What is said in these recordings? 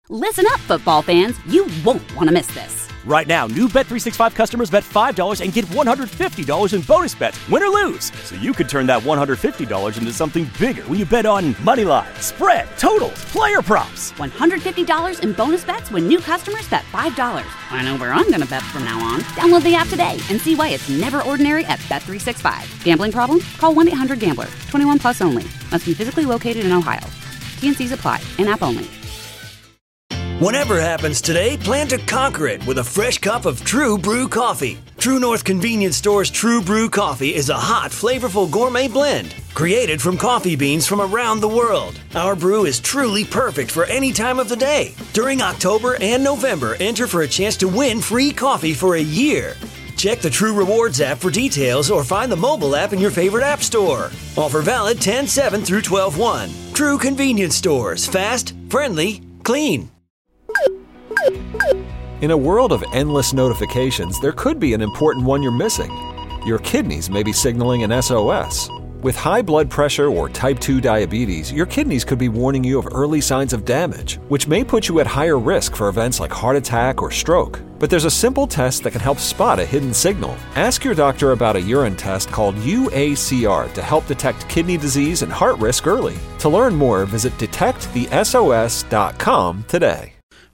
Listen up, football fans. You won't want to miss this. Right now, new Bet365 customers bet $5 and get $150 in bonus bets, win or lose. So you could turn that $150 into something bigger when you bet on money line, spread, totals, player props. $150 in bonus bets when new customers bet $5. I know where I'm going to bet from now on. Download the app today and see why it's never ordinary at Bet365. Gambling problem? Call 1-800-GAMBLER. 21 plus only. Must be physically located in Ohio. T&Cs apply. In-app only. Whatever happens today, plan to conquer it with a fresh cup of True Brew coffee. True North Convenience Store's True Brew coffee is a hot, flavorful gourmet blend created from coffee beans from around the world. Our brew is truly perfect for any time of the day. During October and November, enter for a chance to win free coffee for a year. Check the True Rewards app for details or find the mobile app in your favorite app store. Offer valid 10/7 through 12/1. True Convenience Stores. Fast, friendly, clean. In a world of endless notifications, there could be an important one you're missing. Your kidneys may be signaling an SOS. With high blood pressure or type 2 diabetes, your kidneys could be warning you of early signs of damage, which may put you at higher risk for events like heart attack or stroke. But there's a simple test that can help spot a hidden signal. Ask your doctor about a urine test called UACR to help detect kidney disease and heart risk early. To learn more, visit detectthesos.com today.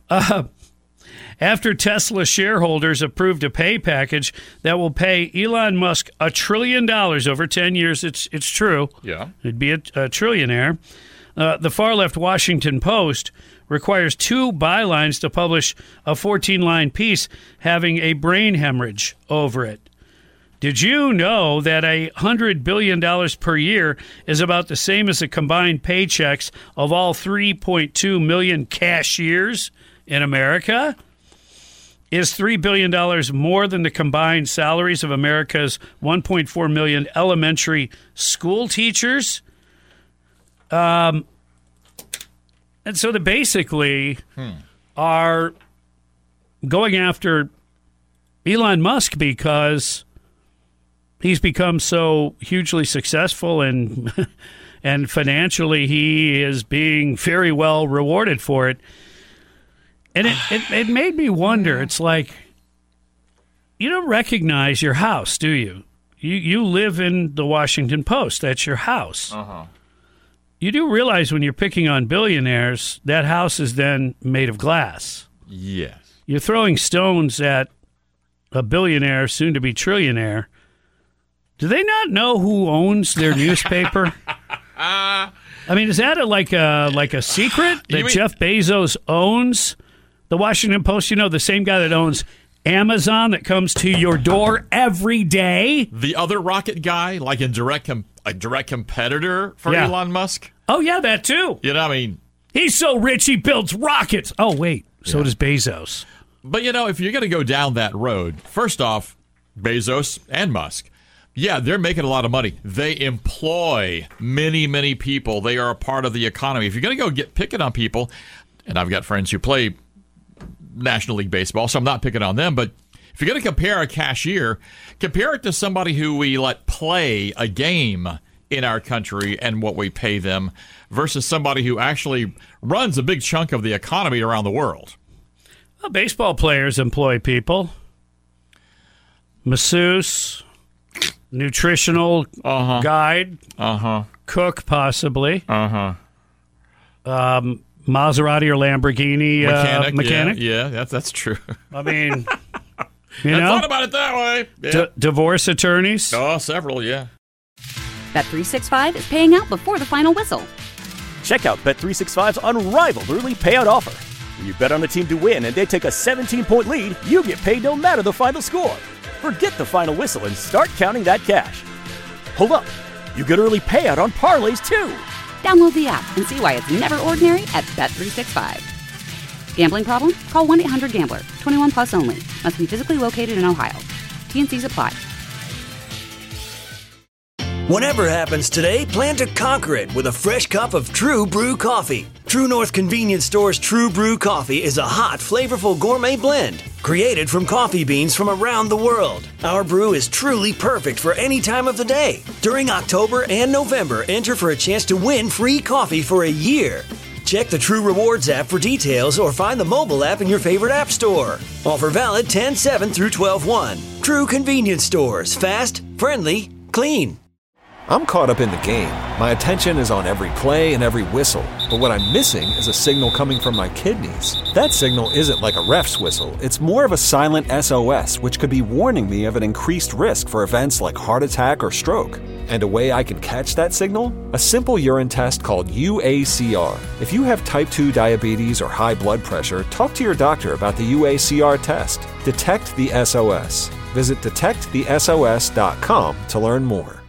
After Tesla shareholders approved a pay package that will pay Elon Musk $1 trillion over 10 years, it's true. Yeah. He'd be a trillionaire. The far-left Washington Post requires 2 bylines to publish a 14-line piece having a brain hemorrhage over it. Did you know that $100 billion per year is about the same as the combined paychecks of all 3.2 million cashiers in America? Is $3 billion more than the combined salaries of America's 1.4 million elementary school teachers? And so they basically are going after Elon Musk because he's become so hugely successful and financially he is being very well rewarded for it. And it made me wonder. It's like, you don't recognize your house, do you? You live in the Washington Post. That's your house. Uh-huh. You do realize when you're picking on billionaires, that house is then made of glass. Yes. You're throwing stones at a billionaire, soon to be trillionaire. Do they not know who owns their newspaper? I mean, is that like a secret that Jeff Bezos owns the Washington Post? You know, the same guy that owns Amazon that comes to your door every day. The other rocket guy, like a direct competitor for Elon Musk. Oh, yeah, that too. You know, I mean, he's so rich he builds rockets. Oh, wait, so does Bezos. But, you know, if you're going to go down that road, first off, Bezos and Musk, yeah, they're making a lot of money. They employ many, many people. They are a part of the economy. If you're going to go get picking on people, and I've got friends who play National League Baseball, so I'm not picking on them, but if you're going to compare a cashier, compare it to somebody who we let play a game in our country and what we pay them versus somebody who actually runs a big chunk of the economy around the world. Well, baseball players employ people. Masseuse, nutritional guide, cook possibly. Maserati or Lamborghini mechanic. Yeah, that's true. I mean, I thought about it that way. Yeah. Divorce attorneys. Oh, several, yeah. Bet365 is paying out before the final whistle. Check out Bet365's unrivaled early payout offer. When you bet on a team to win and they take a 17-point lead, you get paid no matter the final score. Forget the final whistle and start counting that cash. Hold up. You get early payout on parlays, too. Download the app and see why it's never ordinary at Bet365. Gambling problem? Call 1-800-GAMBLER. 21 plus only. Must be physically located in Ohio. T&Cs apply. Whatever happens today, plan to conquer it with a fresh cup of True Brew coffee. True North Convenience Store's True Brew coffee is a hot, flavorful gourmet blend created from coffee beans from around the world. Our brew is truly perfect for any time of the day. During October and November, enter for a chance to win free coffee for a year. Check the True Rewards app for details or find the mobile app in your favorite app store. Offer valid 10/7 through 12/1. True convenience stores. Fast, friendly, clean. I'm caught up in the game. My attention is on every play and every whistle. But what I'm missing is a signal coming from my kidneys. That signal isn't like a ref's whistle. It's more of a silent SOS, which could be warning me of an increased risk for events like heart attack or stroke. And a way I can catch that signal? A simple urine test called UACR. If you have type 2 diabetes or high blood pressure, talk to your doctor about the UACR test. Detect the SOS. Visit detectthesos.com to learn more.